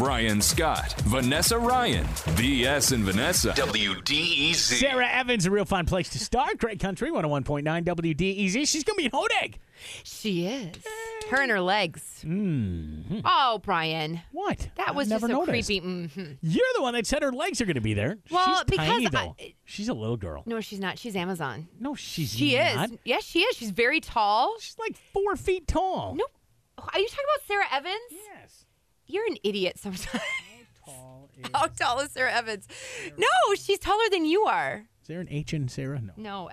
Brian Scott, Vanessa Ryan, BS and Vanessa, WDEZ. Sarah Evans, a real fun place to start. Great Country, 101.9 WDEZ. She's going to be in Hodag. She is. Her and her legs. Mm-hmm. Oh, Brian. What? That was never just a noticed. creepy. Mm-hmm. You're the one that said her legs are going to be there. Well, she's because tiny, though. She's a little girl. No, she's not. She's Amazon. No, she is. Yes, she is. She's very tall. She's like 4 feet tall. No. Are you talking about Sarah Evans? Yes. You're an idiot sometimes. How tall is Sarah Evans? No, she's taller than you are. Is there an H in Sarah? No. No,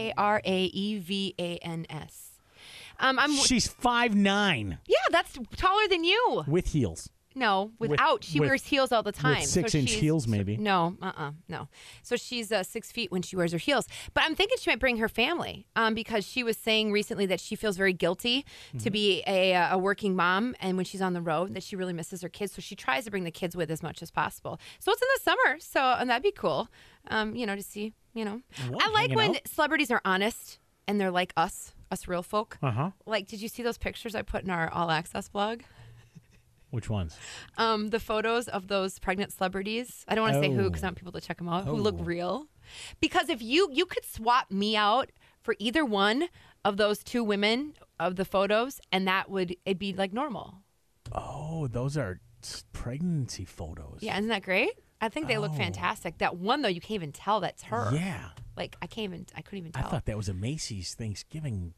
SARAEVANS. She's 5'9". Yeah, that's taller than you. With heels. No, without. She wears heels all the time. With 6-inch heels, maybe. No, no. So she's 6 feet when she wears her heels. But I'm thinking she might bring her family because she was saying recently that she feels very guilty to be a working mom, and when she's on the road, that she really misses her kids. So she tries to bring the kids with as much as possible. So it's in the summer, and that'd be cool, to see, I like when celebrities are honest and they're like us real folk. Uh-huh. Like, did you see those pictures I put in our All Access blog? Which ones? The photos of those pregnant celebrities. I don't want to say who because I want people to check them out who look real. Because if you could swap me out for either one of those two women of the photos, and it'd be like normal. Oh, those are pregnancy photos. Yeah, isn't that great? I think they look fantastic. That one though, you can't even tell that's her. Yeah. Like I couldn't even tell. I thought that was a Macy's Thanksgiving.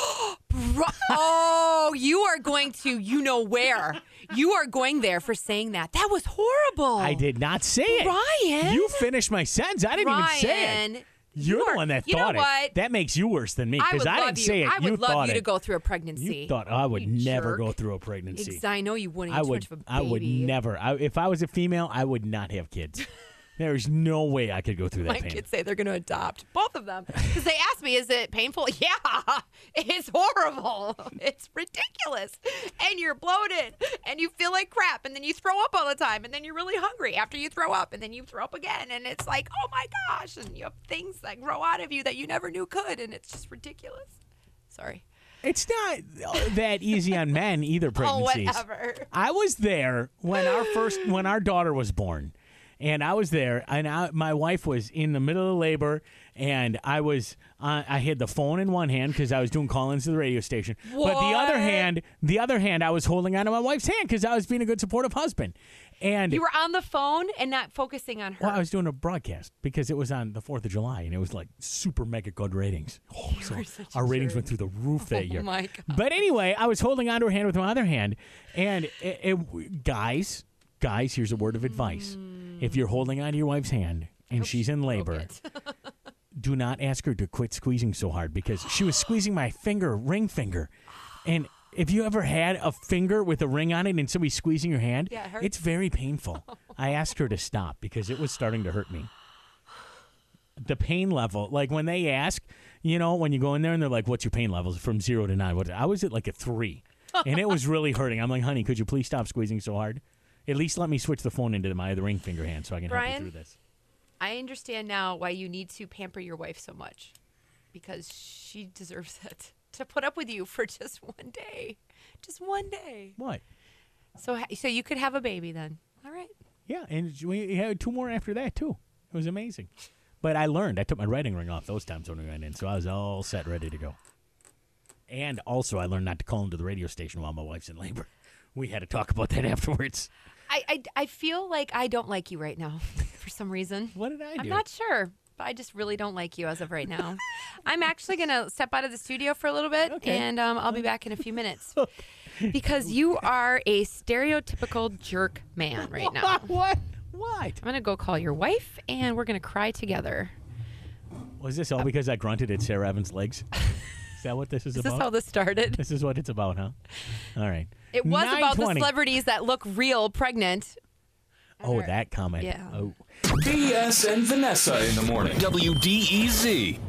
Oh, you are going to, where. You are going there for saying that. That was horrible. I did not say it. Ryan. You finished my sentence. I didn't even say it. You're the one that thought it. That makes you worse than me because I didn't say it. I would love you to go through a pregnancy. You thought I would never go through a pregnancy. I know you wouldn't. I would never. If I was a female, I would not have kids. There's no way I could go through that pain. My kids say they're going to adopt both of them because they asked me, "Is it painful?" Yeah, it's horrible. It's ridiculous, and you're bloated, and you feel like crap, and then you throw up all the time, and then you're really hungry after you throw up, and then you throw up again, and it's like, oh my gosh, and you have things that grow out of you that you never knew could, and it's just ridiculous. Sorry. It's not that easy on men either. Pregnancies. Oh, whatever. I was there when our daughter was born. And I was there, and my wife was in the middle of labor, and I had the phone in one hand because I was doing call-ins to the radio station. What? But the other hand, I was holding onto my wife's hand because I was being a good supportive husband. And you were on the phone and not focusing on her. Well, I was doing a broadcast because it was on the 4th of July, and it was like super mega good ratings. Oh, so our ratings went through the roof that year. Oh, my God. But anyway, I was holding onto her hand with my other hand, and guys, here's a word of advice. If you're holding onto your wife's hand and she's in labor, do not ask her to quit squeezing so hard because she was squeezing my ring finger. And if you ever had a finger with a ring on it and somebody's squeezing your hand, it hurts. it's very painful. I asked her to stop because it was starting to hurt me. The pain level, like when they ask, when you go in there and they're like, what's your pain levels from 0 to 9? I was at like a 3, and it was really hurting. I'm like, honey, could you please stop squeezing so hard? At least let me switch the phone into my ring finger hand so I can help you through this. I understand now why you need to pamper your wife so much because she deserves it. To put up with you for just one day. Just one day. What? So you could have a baby then. All right. Yeah, and we had 2 more after that, too. It was amazing. But I learned. I took my wedding ring off those times when we went in, so I was all set, ready to go. And also, I learned not to call into the radio station while my wife's in labor. We had to talk about that afterwards. I feel like I don't like you right now for some reason. What did I do? I'm not sure, but I just really don't like you as of right now. I'm actually going to step out of the studio for a little bit, and I'll be back in a few minutes. Because you are a stereotypical jerk man right now. What? I'm going to go call your wife, and we're going to cry together. Was this all because I grunted at Sarah Evans' legs? Is that what this is about? Is this how this started? This is what it's about, huh? All right. It was about the celebrities that look real pregnant. Oh, that comment. Yeah. Oh. BS and Vanessa in the morning. WDEZ.